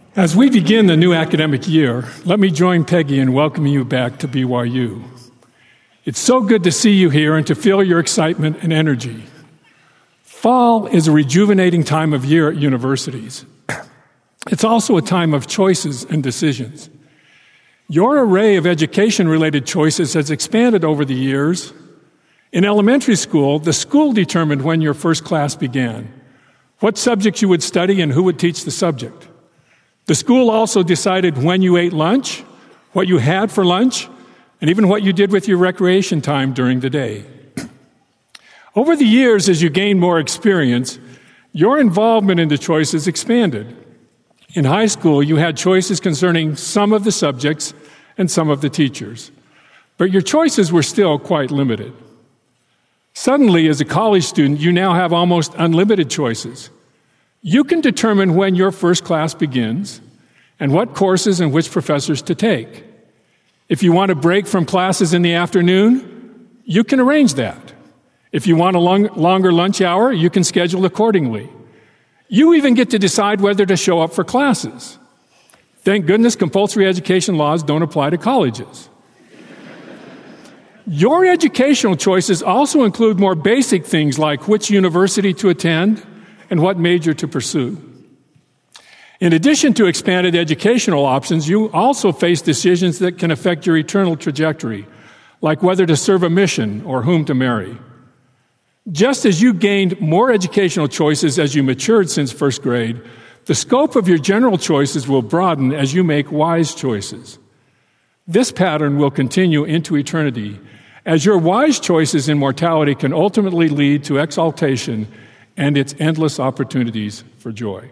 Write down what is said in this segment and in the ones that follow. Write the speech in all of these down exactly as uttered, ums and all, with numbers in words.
As we begin the new academic year, let me join Peggy in welcoming you back to B Y U. It's so good to see you here and to feel your excitement and energy. Fall is a rejuvenating time of year at universities. It's also a time of choices and decisions. Your array of education-related choices has expanded over the years. In elementary school, the school determined when your first class began, what subjects you would study and who would teach the subject. The school also decided when you ate lunch, what you had for lunch, and even what you did with your recreation time during the day. Over the years, as you gained more experience, your involvement in the choices expanded. In high school, you had choices concerning some of the subjects and some of the teachers, but your choices were still quite limited. Suddenly, as a college student, you now have almost unlimited choices. You can determine when your first class begins and what courses and which professors to take. If you want a break from classes in the afternoon, you can arrange that. If you want a long, longer lunch hour, you can schedule accordingly. You even get to decide whether to show up for classes. Thank goodness compulsory education laws don't apply to colleges. Your educational choices also include more basic things like which university to attend and what major to pursue. In addition to expanded educational options, you also face decisions that can affect your eternal trajectory, like whether to serve a mission or whom to marry. Just as you gained more educational choices as you matured since first grade, the scope of your general choices will broaden as you make wise choices. This pattern will continue into eternity, as your wise choices in mortality can ultimately lead to exaltation and its endless opportunities for joy.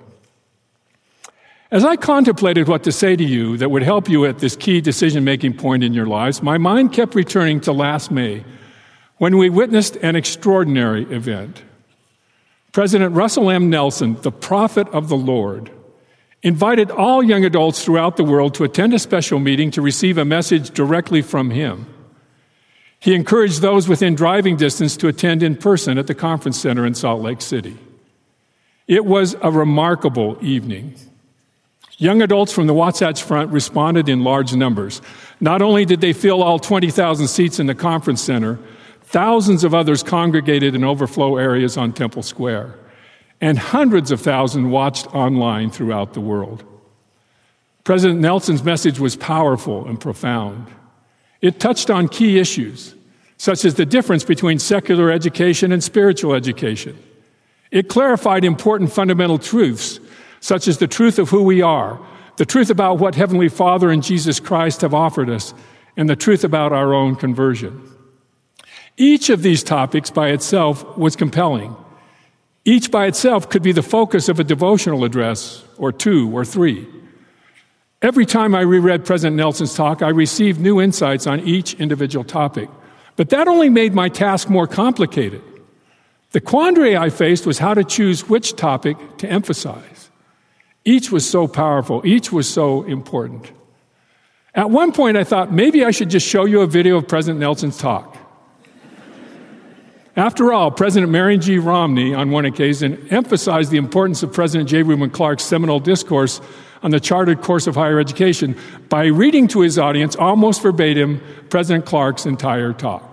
As I contemplated what to say to you that would help you at this key decision-making point in your lives, my mind kept returning to last May, when we witnessed an extraordinary event. President Russell M. Nelson, the prophet of the Lord, invited all young adults throughout the world to attend a special meeting to receive a message directly from him. He encouraged those within driving distance to attend in person at the conference center in Salt Lake City. It was a remarkable evening. Young adults from the Wasatch Front responded in large numbers. Not only did they fill all twenty thousand seats in the conference center, thousands of others congregated in overflow areas on Temple Square, and hundreds of thousands watched online throughout the world. President Nelson's message was powerful and profound. It touched on key issues, such as the difference between secular education and spiritual education. It clarified important fundamental truths, such as the truth of who we are, the truth about what Heavenly Father and Jesus Christ have offered us, and the truth about our own conversion. Each of these topics by itself was compelling. Each by itself could be the focus of a devotional address, or two, or three. Every time I reread President Nelson's talk, I received new insights on each individual topic. But that only made my task more complicated. The quandary I faced was how to choose which topic to emphasize. Each was so powerful. Each was so important. At one point, I thought, maybe I should just show you a video of President Nelson's talk. After all, President Marion G. Romney, on one occasion, emphasized the importance of President J. Reuben Clark's seminal discourse on the chartered course of higher education by reading to his audience, almost verbatim, President Clark's entire talk.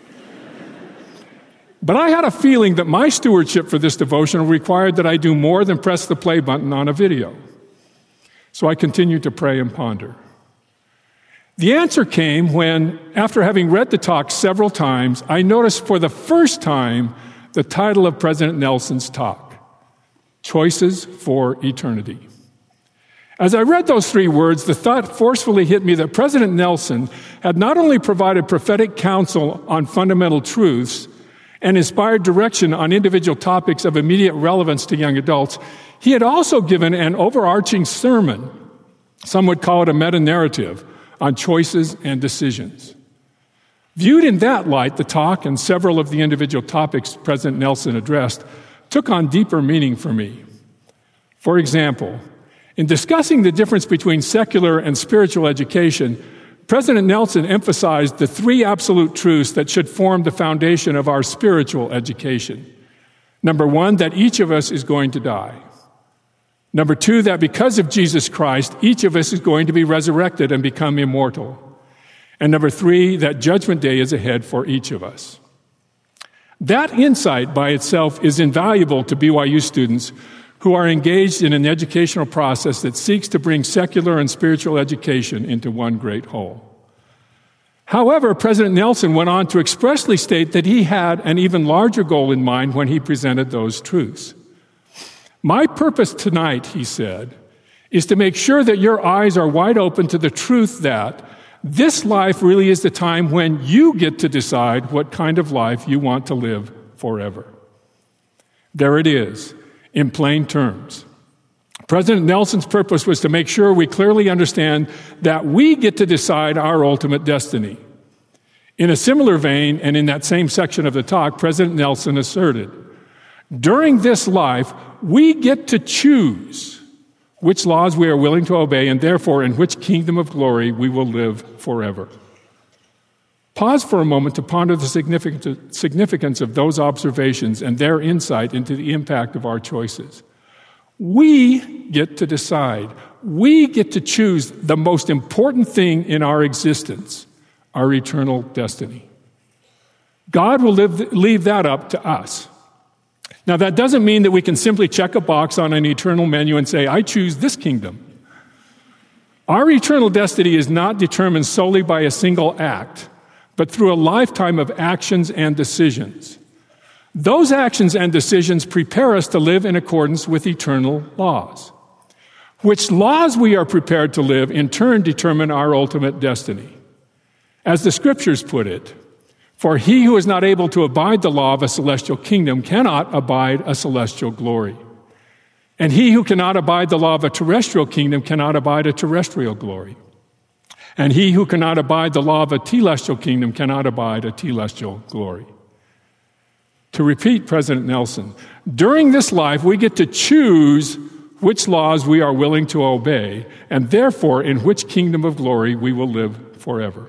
But I had a feeling that my stewardship for this devotional required that I do more than press the play button on a video. So I continued to pray and ponder. The answer came when, after having read the talk several times, I noticed for the first time the title of President Nelson's talk, Choices for Eternity. As I read those three words, the thought forcefully hit me that President Nelson had not only provided prophetic counsel on fundamental truths and inspired direction on individual topics of immediate relevance to young adults, he had also given an overarching sermon, some would call it a meta-narrative, on choices and decisions. Viewed in that light, the talk and several of the individual topics President Nelson addressed took on deeper meaning for me. For example, in discussing the difference between secular and spiritual education, President Nelson emphasized the three absolute truths that should form the foundation of our spiritual education. Number one, that each of us is going to die. Number two, that because of Jesus Christ, each of us is going to be resurrected and become immortal. And number three, that judgment day is ahead for each of us. That insight by itself is invaluable to B Y U students who are engaged in an educational process that seeks to bring secular and spiritual education into one great whole. However, President Nelson went on to expressly state that he had an even larger goal in mind when he presented those truths. My purpose tonight, he said, is to make sure that your eyes are wide open to the truth that this life really is the time when you get to decide what kind of life you want to live forever. There it is, in plain terms. President Nelson's purpose was to make sure we clearly understand that we get to decide our ultimate destiny. In a similar vein, and in that same section of the talk, President Nelson asserted, during this life, we get to choose which laws we are willing to obey, and therefore in which kingdom of glory we will live forever. Pause for a moment to ponder the significance of those observations and their insight into the impact of our choices. We get to decide. We get to choose the most important thing in our existence, our eternal destiny. God will live, leave that up to us. Now, that doesn't mean that we can simply check a box on an eternal menu and say, I choose this kingdom. Our eternal destiny is not determined solely by a single act, but through a lifetime of actions and decisions. Those actions and decisions prepare us to live in accordance with eternal laws. Which laws we are prepared to live, in turn, determine our ultimate destiny. As the scriptures put it, for he who is not able to abide the law of a celestial kingdom cannot abide a celestial glory. And he who cannot abide the law of a terrestrial kingdom cannot abide a terrestrial glory. And he who cannot abide the law of a telestial kingdom cannot abide a telestial glory. To repeat President Nelson, during this life we get to choose which laws we are willing to obey, and therefore in which kingdom of glory we will live forever.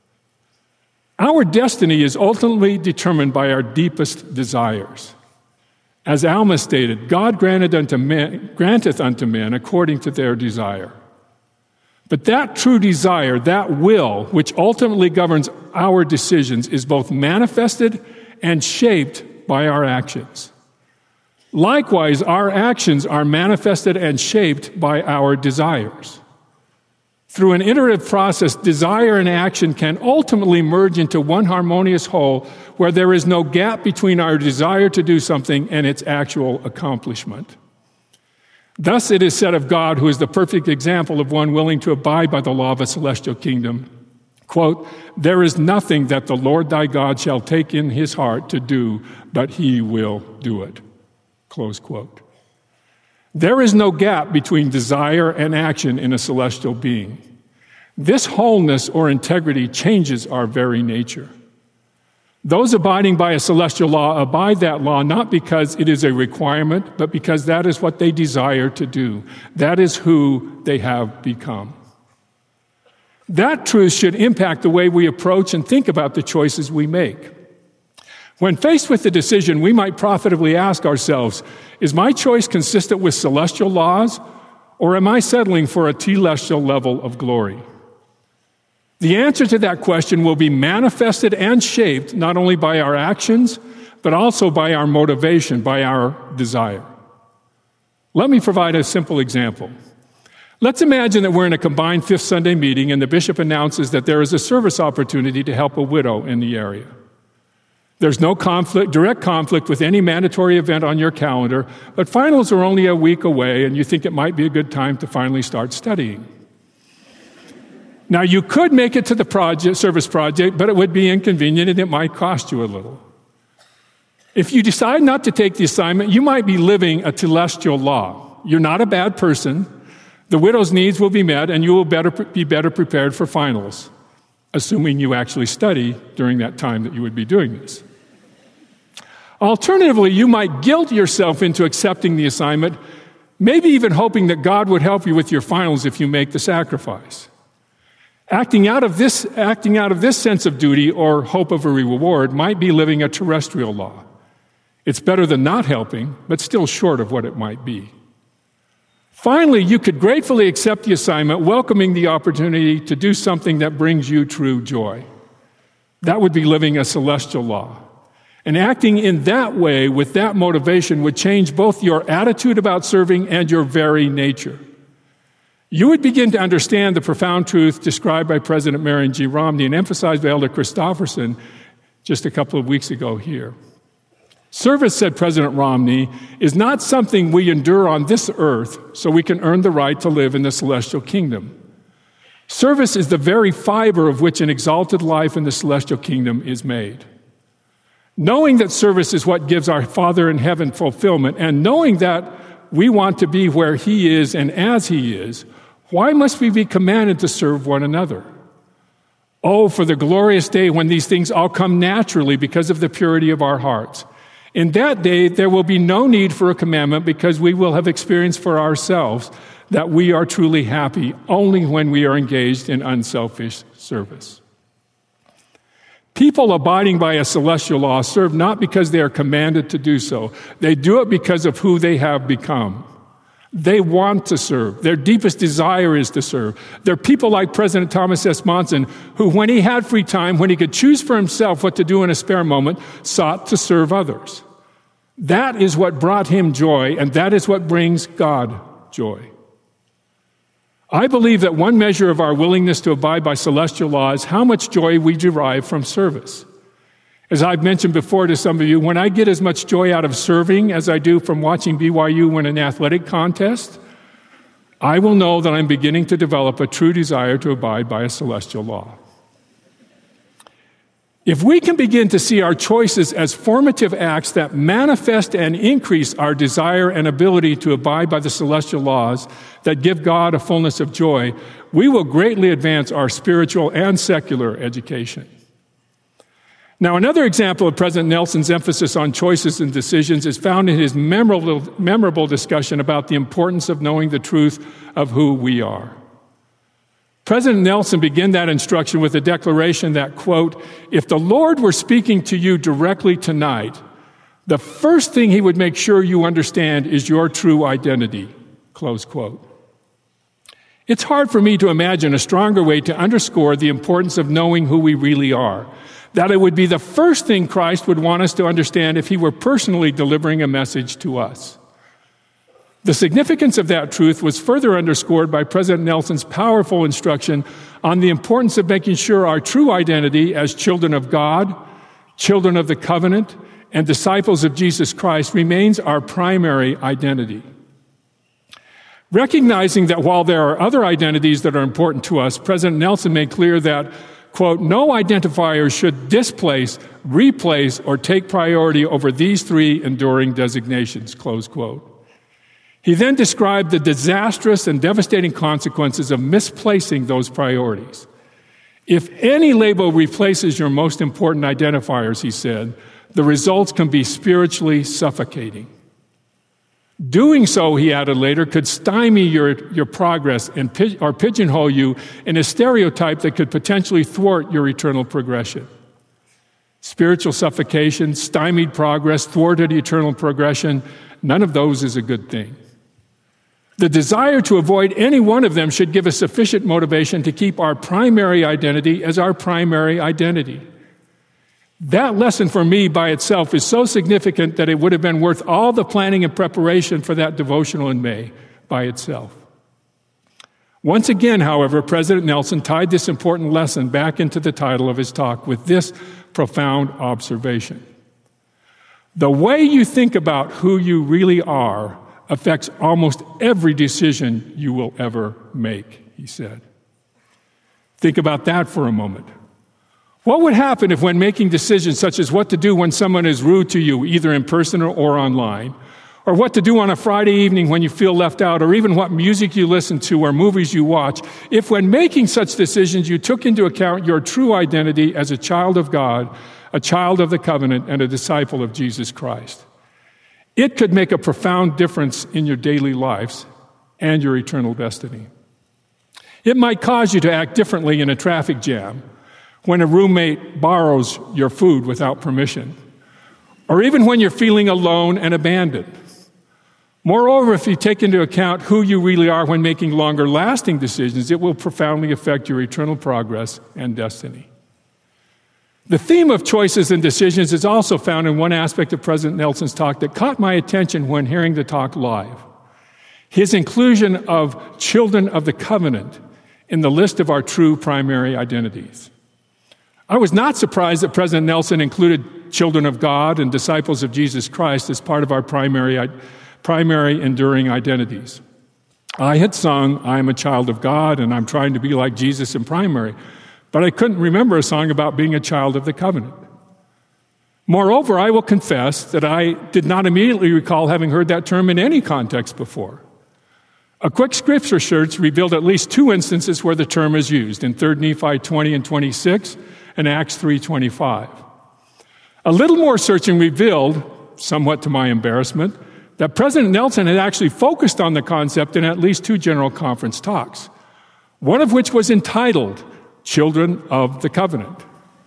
Our destiny is ultimately determined by our deepest desires. As Alma stated, God granted unto men, granteth unto men according to their desire. But that true desire, that will, which ultimately governs our decisions, is both manifested and shaped by our actions. Likewise, our actions are manifested and shaped by our desires. Through an iterative process, desire and action can ultimately merge into one harmonious whole where there is no gap between our desire to do something and its actual accomplishment. Thus it is said of God, who is the perfect example of one willing to abide by the law of a celestial kingdom, quote, there is nothing that the Lord thy God shall take in his heart to do, but he will do it, close quote. There is no gap between desire and action in a celestial being. This wholeness or integrity changes our very nature. Those abiding by a celestial law abide that law not because it is a requirement, but because that is what they desire to do. That is who they have become. That truth should impact the way we approach and think about the choices we make. When faced with the decision, we might profitably ask ourselves, is my choice consistent with celestial laws, or am I settling for a telestial level of glory? The answer to that question will be manifested and shaped not only by our actions, but also by our motivation, by our desire. Let me provide a simple example. Let's imagine that we're in a combined Fifth Sunday meeting and the bishop announces that there is a service opportunity to help a widow in the area. There's no conflict, direct conflict with any mandatory event on your calendar, but finals are only a week away and you think it might be a good time to finally start studying. Now, you could make it to the project, service project, but it would be inconvenient and it might cost you a little. If you decide not to take the assignment, you might be living a telestial law. You're not a bad person. The widow's needs will be met and you will better be better prepared for finals, assuming you actually study during that time that you would be doing this. Alternatively, you might guilt yourself into accepting the assignment, maybe even hoping that God would help you with your finals if you make the sacrifice. Acting out of this, acting out of this sense of duty or hope of a reward might be living a terrestrial law. It's better than not helping, but still short of what it might be. Finally, you could gratefully accept the assignment, welcoming the opportunity to do something that brings you true joy. That would be living a celestial law. And acting in that way, with that motivation, would change both your attitude about serving and your very nature. You would begin to understand the profound truth described by President Marion G. Romney and emphasized by Elder Christofferson just a couple of weeks ago here. Service, said President Romney, is not something we endure on this earth so we can earn the right to live in the celestial kingdom. Service is the very fiber of which an exalted life in the celestial kingdom is made. Knowing that service is what gives our Father in heaven fulfillment, and knowing that we want to be where He is and as He is, why must we be commanded to serve one another? Oh, for the glorious day when these things all come naturally because of the purity of our hearts. In that day, there will be no need for a commandment because we will have experienced for ourselves that we are truly happy only when we are engaged in unselfish service. People abiding by a celestial law serve not because they are commanded to do so. They do it because of who they have become. They want to serve. Their deepest desire is to serve. They're people like President Thomas S. Monson, who, when he had free time, when he could choose for himself what to do in a spare moment, sought to serve others. That is what brought him joy, and that is what brings God joy. I believe that one measure of our willingness to abide by celestial law is how much joy we derive from service. As I've mentioned before to some of you, when I get as much joy out of serving as I do from watching B Y U win an athletic contest, I will know that I'm beginning to develop a true desire to abide by a celestial law. If we can begin to see our choices as formative acts that manifest and increase our desire and ability to abide by the celestial laws that give God a fullness of joy, we will greatly advance our spiritual and secular education. Now, another example of President Nelson's emphasis on choices and decisions is found in his memorable, memorable discussion about the importance of knowing the truth of who we are. President Nelson began that instruction with a declaration that, quote, if the Lord were speaking to you directly tonight, the first thing He would make sure you understand is your true identity, close quote. It's hard for me to imagine a stronger way to underscore the importance of knowing who we really are, that it would be the first thing Christ would want us to understand if He were personally delivering a message to us. The significance of that truth was further underscored by President Nelson's powerful instruction on the importance of making sure our true identity as children of God, children of the covenant, and disciples of Jesus Christ remains our primary identity. Recognizing that while there are other identities that are important to us, President Nelson made clear that, quote, no identifier should displace, replace, or take priority over these three enduring designations, close quote. He then described the disastrous and devastating consequences of misplacing those priorities. If any label replaces your most important identifiers, he said, the results can be spiritually suffocating. Doing so, he added later, could stymie your, your progress and or pigeonhole you in a stereotype that could potentially thwart your eternal progression. Spiritual suffocation, stymied progress, thwarted eternal progression, none of those is a good thing. The desire to avoid any one of them should give us sufficient motivation to keep our primary identity as our primary identity. That lesson for me by itself is so significant that it would have been worth all the planning and preparation for that devotional in May by itself. Once again, however, President Nelson tied this important lesson back into the title of his talk with this profound observation. The way you think about who you really are affects almost every decision you will ever make, he said. Think about that for a moment. What would happen if when making decisions such as what to do when someone is rude to you, either in person or, or online, or what to do on a Friday evening when you feel left out, or even what music you listen to or movies you watch, if when making such decisions you took into account your true identity as a child of God, a child of the covenant, and a disciple of Jesus Christ? It could make a profound difference in your daily lives and your eternal destiny. It might cause you to act differently in a traffic jam, when a roommate borrows your food without permission, or even when you're feeling alone and abandoned. Moreover, if you take into account who you really are when making longer-lasting decisions, it will profoundly affect your eternal progress and destiny. The theme of choices and decisions is also found in one aspect of President Nelson's talk that caught my attention when hearing the talk live. His inclusion of children of the covenant in the list of our true primary identities. I was not surprised that President Nelson included children of God and disciples of Jesus Christ as part of our primary, primary enduring identities. I had sung, "I am a child of God and I'm trying to be like Jesus in primary," but I couldn't remember a song about being a child of the covenant. Moreover, I will confess that I did not immediately recall having heard that term in any context before. A quick scripture search revealed at least two instances where the term is used, in Third Nephi twenty and twenty-six and Acts three twenty-five. A little more searching revealed, somewhat to my embarrassment, that President Nelson had actually focused on the concept in at least two General Conference talks, one of which was entitled Children of the Covenant.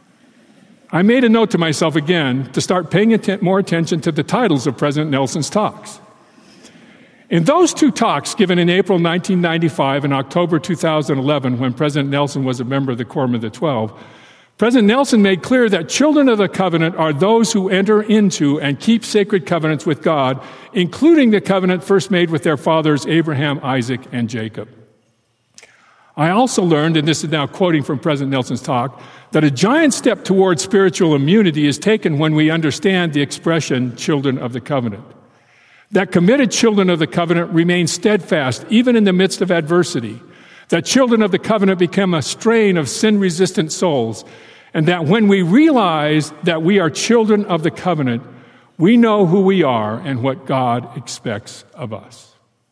I made a note to myself again to start paying atten- more attention to the titles of President Nelson's talks. In those two talks given in April nineteen ninety-five and October two thousand eleven, when President Nelson was a member of the Quorum of the Twelve, President Nelson made clear that children of the covenant are those who enter into and keep sacred covenants with God, including the covenant first made with their fathers Abraham, Isaac, and Jacob. I also learned, and this is now quoting from President Nelson's talk, that a giant step toward spiritual immunity is taken when we understand the expression children of the covenant. That committed children of the covenant remain steadfast even in the midst of adversity. That children of the covenant become a strain of sin-resistant souls. And that when we realize that we are children of the covenant, we know who we are and what God expects of us.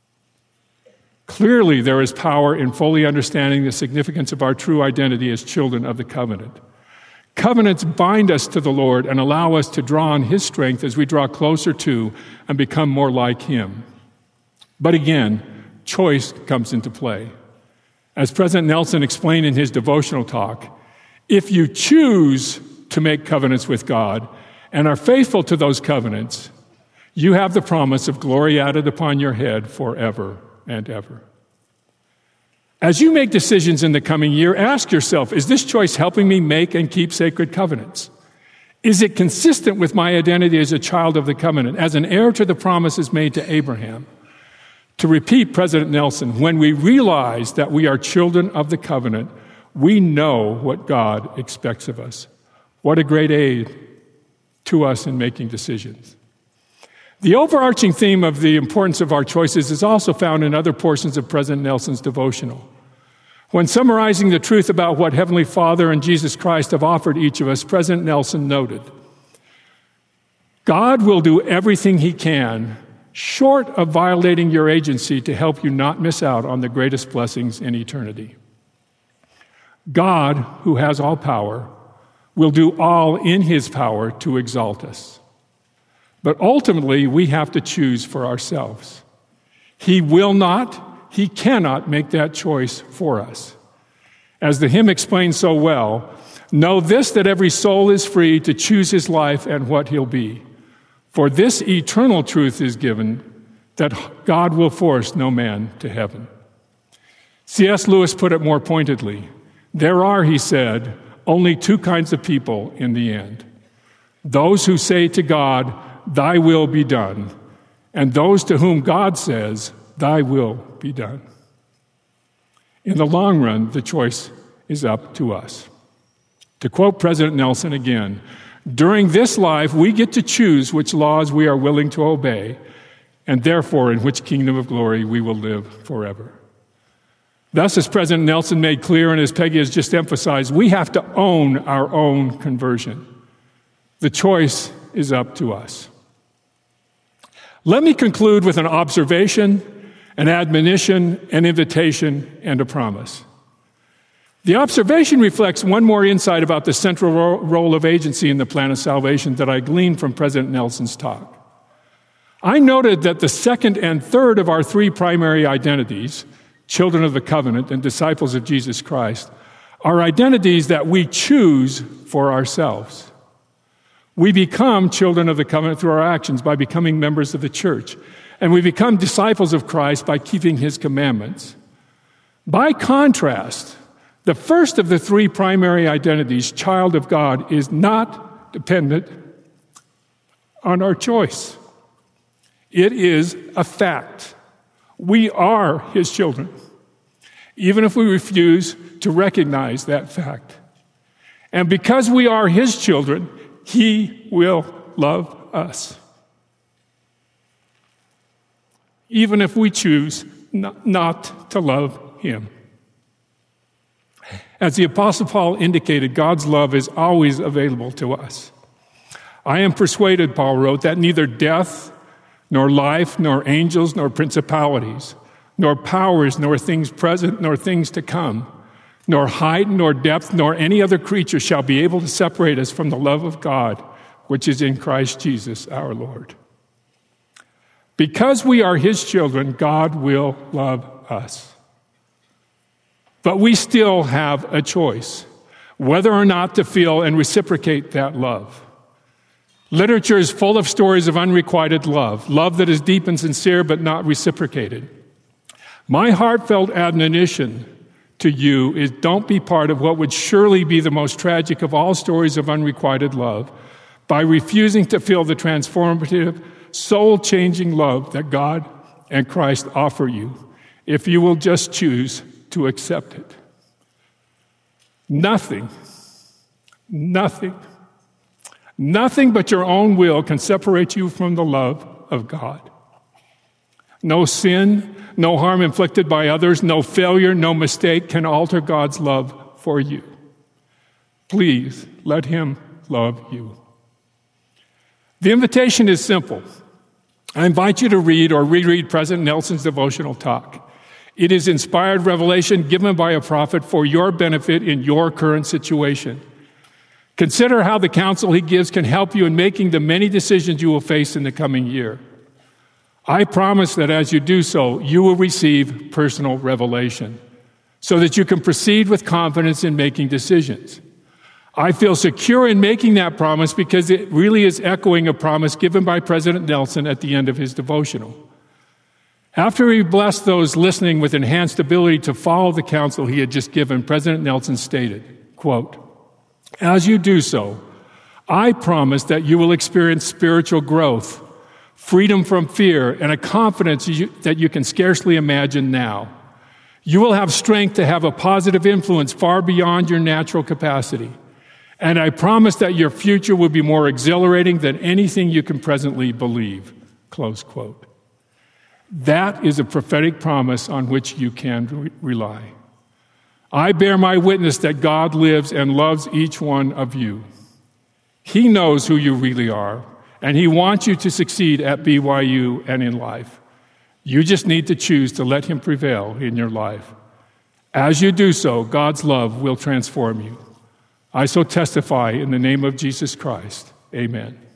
Clearly, there is power in fully understanding the significance of our true identity as children of the covenant. Covenants bind us to the Lord and allow us to draw on His strength as we draw closer to and become more like Him. But again, choice comes into play. As President Nelson explained in his devotional talk, if you choose to make covenants with God and are faithful to those covenants, you have the promise of glory added upon your head forever and ever. As you make decisions in the coming year, ask yourself, is this choice helping me make and keep sacred covenants? Is it consistent with my identity as a child of the covenant, as an heir to the promises made to Abraham? To repeat President Nelson, when we realize that we are children of the covenant, we know what God expects of us. What a great aid to us in making decisions. The overarching theme of the importance of our choices is also found in other portions of President Nelson's devotional. When summarizing the truth about what Heavenly Father and Jesus Christ have offered each of us, President Nelson noted, God will do everything He can, short of violating your agency, to help you not miss out on the greatest blessings in eternity. God, who has all power, will do all in His power to exalt us. But ultimately, we have to choose for ourselves. He will not, He cannot make that choice for us. As the hymn explains so well, know this, that every soul is free to choose his life and what he'll be. For this eternal truth is given, that God will force no man to heaven. C S Lewis put it more pointedly. There are, he said, only two kinds of people in the end. Those who say to God, Thy will be done, and those to whom God says, Thy will be done. In the long run, the choice is up to us. To quote President Nelson again, during this life, we get to choose which laws we are willing to obey, and therefore in which kingdom of glory we will live forever. Thus, as President Nelson made clear, and as Peggy has just emphasized, we have to own our own conversion. The choice is up to us. Let me conclude with an observation, an admonition, an invitation, and a promise. The observation reflects one more insight about the central ro- role of agency in the plan of salvation that I gleaned from President Nelson's talk. I noted that the second and third of our three primary identities, children of the covenant and disciples of Jesus Christ, are identities that we choose for ourselves. We become children of the covenant through our actions by becoming members of the church. and we become disciples of Christ by keeping his commandments. By contrast, the first of the three primary identities, child of God, is not dependent on our choice. It is a fact. We are his children, even if we refuse to recognize that fact. And because we are his children, he will love us, even if we choose not, not to love him. As the Apostle Paul indicated, God's love is always available to us. I am persuaded, Paul wrote, that neither death, nor life, nor angels, nor principalities, nor powers, nor things present, nor things to come, nor height, nor depth, nor any other creature shall be able to separate us from the love of God, which is in Christ Jesus our Lord. Because we are his children, God will love us. But we still have a choice, whether or not to feel and reciprocate that love. Literature is full of stories of unrequited love, love that is deep and sincere but not reciprocated. My heartfelt admonition to you is don't be part of what would surely be the most tragic of all stories of unrequited love by refusing to feel the transformative, soul-changing love that God and Christ offer you if you will just choose to accept it. Nothing, nothing, nothing but your own will can separate you from the love of God. No sin, no harm inflicted by others, no failure, no mistake can alter God's love for you. Please let him love you. The invitation is simple. I invite you to read or reread President Nelson's devotional talk. It is inspired revelation given by a prophet for your benefit in your current situation. Consider how the counsel he gives can help you in making the many decisions you will face in the coming year. I promise that as you do so, you will receive personal revelation so that you can proceed with confidence in making decisions. I feel secure in making that promise because it really is echoing a promise given by President Nelson at the end of his devotional. After he blessed those listening with enhanced ability to follow the counsel he had just given, President Nelson stated, quote, "As you do so, I promise that you will experience spiritual growth, freedom from fear, and a confidence you, that you can scarcely imagine now. You will have strength to have a positive influence far beyond your natural capacity. And I promise that your future will be more exhilarating than anything you can presently believe." Close quote. That is a prophetic promise on which you can re- rely. I bear my witness that God lives and loves each one of you. He knows who you really are, and he wants you to succeed at B Y U and in life. You just need to choose to let him prevail in your life. As you do so, God's love will transform you. I so testify in the name of Jesus Christ. Amen.